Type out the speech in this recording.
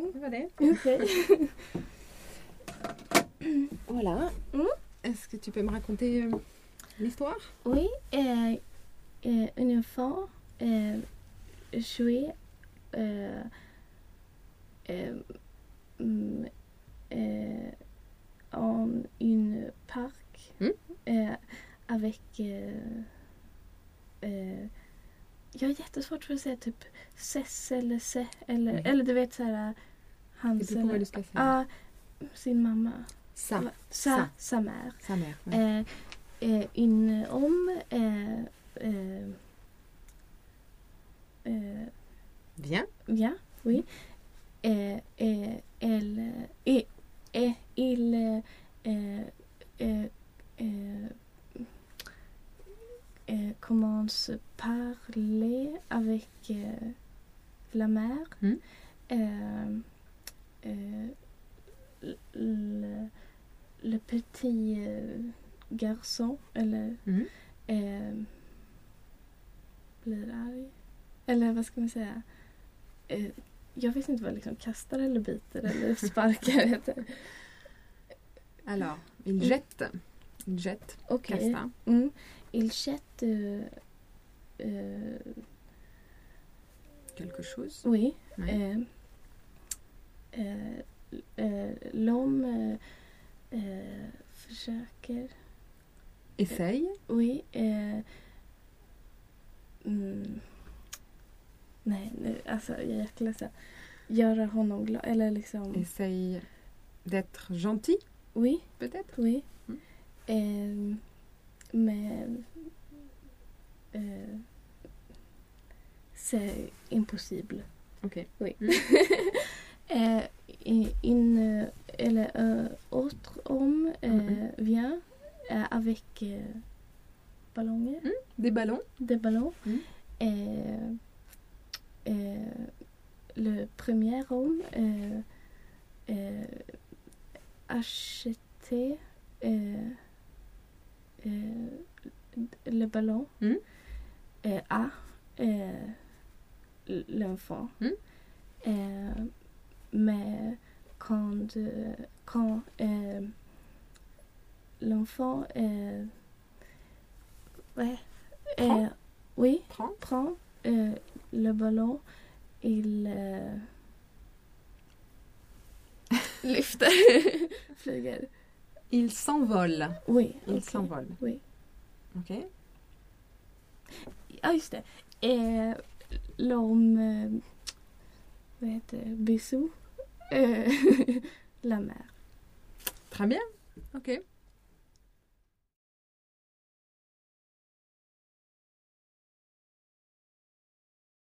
det var det. Okej. Voilà. Est-ce que tu peux me raconter l'histoire? Oui, une enfant jouait en une park avec jag har jättesvårt för att säga typ Sess eller Se eller du vet såhär hans Vet du vad du ska säga? Sin mamma. Sa Sa mère. Une Une Viens. Bien, oui. Il commence à parler avec la mère. Le petit garçon eller blir arg. Eller vad ska man säga? Jag vet inte vad liksom kastar eller biter eller sparkar heter. Alors, il jette. Il jette. Okay. Kasta. Il jette Quelque chose. oui. Ouais. L'homme försöker. Essaye. Oui. Nej, alltså jag är jätteledsen. Göra honom glad. Eller liksom... Essaye d'être gentil. Oui. Peut-être. Oui. Men... c'est impossible. Okej. Oui. Autre homme vient avec ballonger. Des ballons. Des ballons. Le premier homme achetait le ballon à l'enfant. Mais quand l'enfant prend le ballon, il lyfter, flyger. Il s'envole. Oui. Il s'envole. Oui. Okej. Ja, just det. L'homme vad heter bisou la mère. Très bien. Okej.